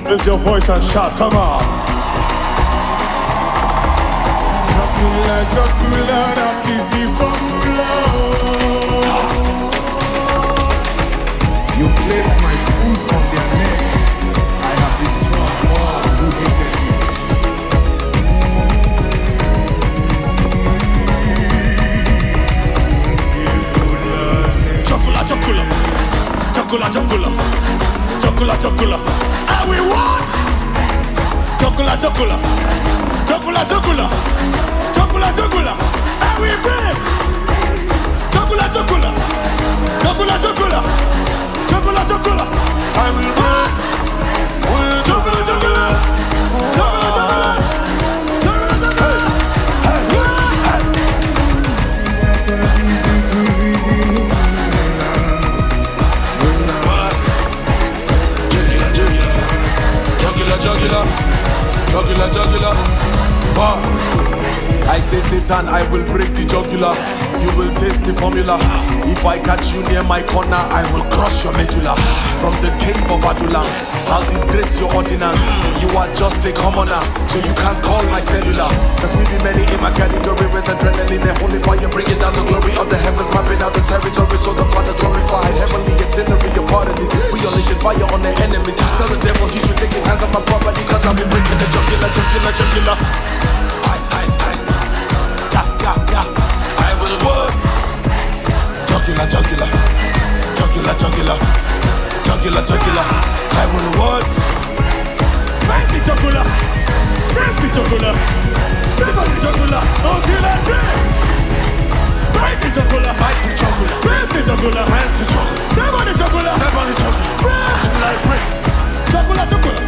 Raise your voice and shout, come on. Jugular, jugular, that is the formula. You place my foot on their necks. I have destroyed all who hated me. Jugular, jugular, jugular, jugular, jugular, jugular. And we what? Jugular, jugular, jugular, jugular, jugular, jugular. And we break. Jugular, jugular, jugular, jugular, jugular, jugular. I will what? Jugular, jugular, jugular, jugular, jugular, jugular. Jugular. Wow. I say Satan, I will break the jugular. You will taste the formula. If I catch you near my corner, I will crush your medulla. From the cave of Adulam, I'll disgrace your ordinance. You are just a commoner, so you can't call my cellular. Cause we be many in my category with adrenaline and holy fire, bringing down the glory of the heavens, mapping out the territory, so the Father glorified. Heavenly itinerary, a part of this. We unleashing fire on the enemies. Tell the devil he should take his hands off my property, cause I'll be breaking the jugular. I will work. Jugular. I will work. Bite the jugular, press the jugular, step on the jugular until I break. Bite the jugular, press the jugular, step on the jugular, break. Until I break. Jugular,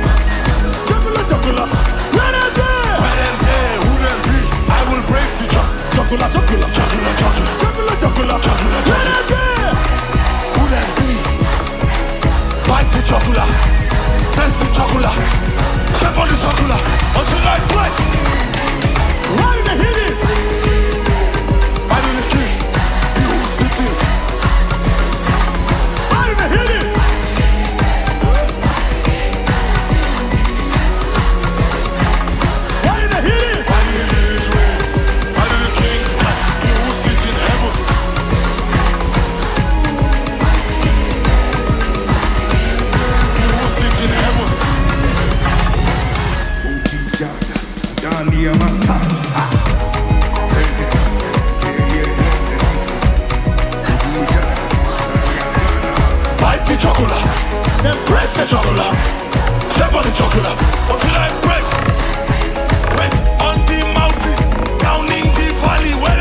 when I break. Who them be? I will break the Jugular, when I break. Who them be? Bite the jugular, press the jugular, step on the jugular until I break. Why did they hit it? I did it king, you sit in. Why did they hit it? Why did they hit it? I did the king, you who sit in heaven. You who sit in heaven. Bite the jugular, then press the jugular, step on the jugular until I break. Break on the mountain, down in the valley where